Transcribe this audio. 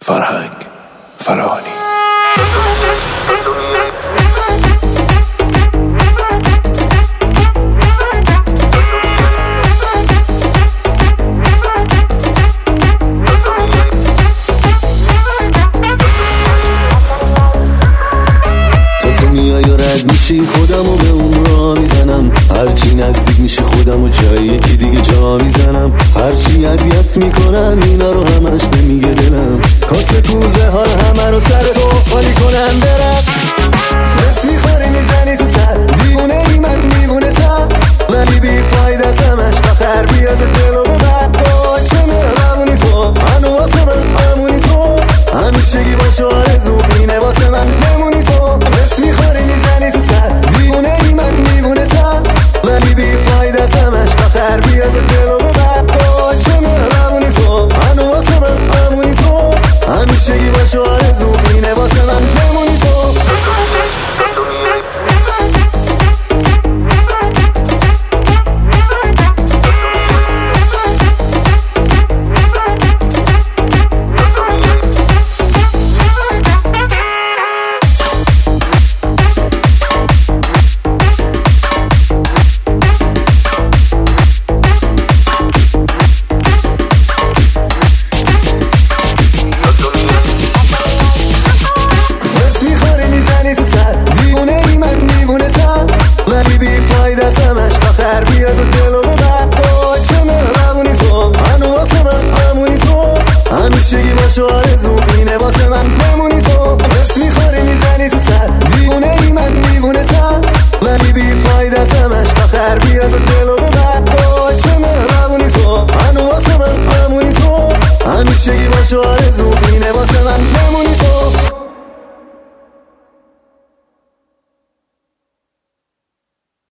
فرهنگ فراهانی. میشی خودمو به اون را میزنم، هرچی نزدیک میشی خودمو جای یکی دیگه جا میزنم، هرچی اذیت میکنم اینا رو همش نمیگه دلم، کاسه کوزه حال همه رو سر تو خالی کنم برم. نفس میخوری میزنی تو سر، دیوونه ای من دیوونه تا، ولی بی فایده از همش آخر بیاد دلو ببر. چه مهربونی تو، منو واسه من همونی تو، همیشگی با چه آرزو اینه واسه من نمونی تو. نفس میخوری میزنی تو سر، دیوونه ای من دیوونه تا، ولی بی فایده از همش آخر بیاد دلو ببر. چه مهربونی تو، منو واسه من همونی تو، همیشگی با چه آرزو اینه واسه من نمونی تو. همیشگی با چه آرزو اینه واسه من نمونی تو. نفس میخوری میزنی تو سر، دیوونه ای من دیوونه تا، ولی بی فایده از همش آخر بیاد دلو ببر. چه مهربونی تو، منو واسه من همونی تو، همیشگی با چه آرزو اینه واسه من نمونی تو.